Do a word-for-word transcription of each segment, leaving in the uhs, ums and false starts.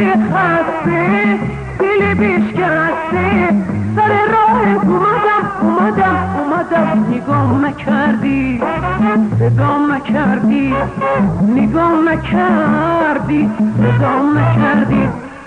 خسته دل بشکسته سر راه اومدم اومدم اومدم نگام نکردی صدام نکردی نگام نکردی صدام نکردی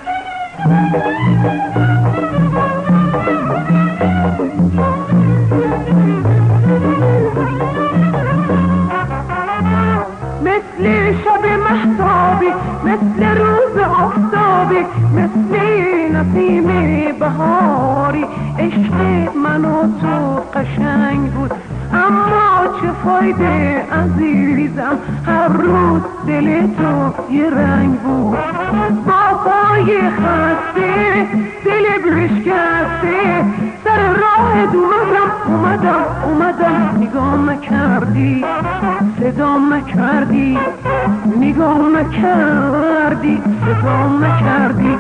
مثل شب مهتابی مثل روز آفتابی مثل نسیم بهاری عشق من و تو قشنگ بود اما چه فایده عزیزم هر روز دل تو یه رنگ بود با پای خسته دل بشکسته سر راه اومدم اومدم اومدم نگام نکردی صدام نکردی نگام نکردی صدام نکردی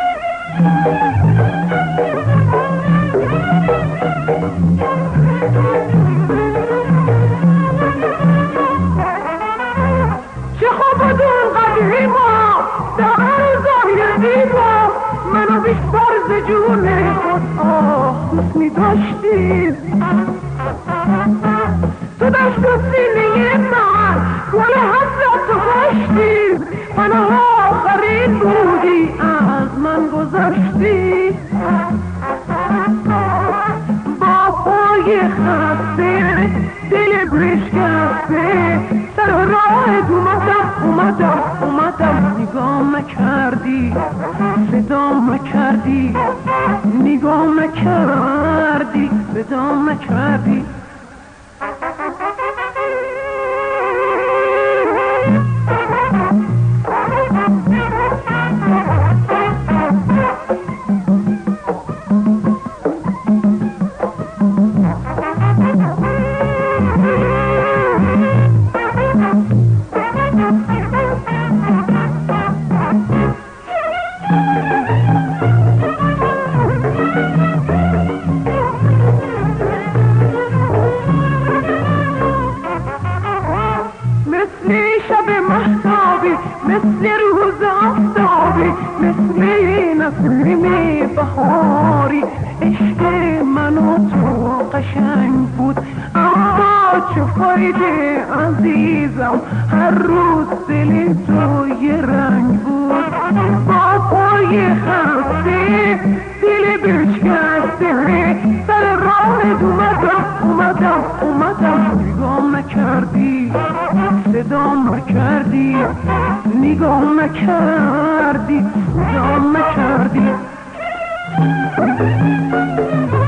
چه خوب بود اون قدیما در ظاهر دیما منو بیشتر ز جون خود آه دوست می داشتی تو داشت و سینه من گل حسرت تو کاشتی منو آخرین بودی از من گذشتی با پای خسته دل بشکسته سر راه اومدم اومدم اومدم نگام نکردی صدام نکردی نگام نکردی صدام نکردی مثل شب مهتابی مثل روز آفتابی مثل نسیم بهاری عشق من و تو قشنگ بود اما چه فایده عزیزم هر روز دل تو یه رنگ بود با پای خسته دل بشکسته سر راه اومدم اومدم اومدم نگام نکردی صدام نکردی نگام نکردی صدام نکردی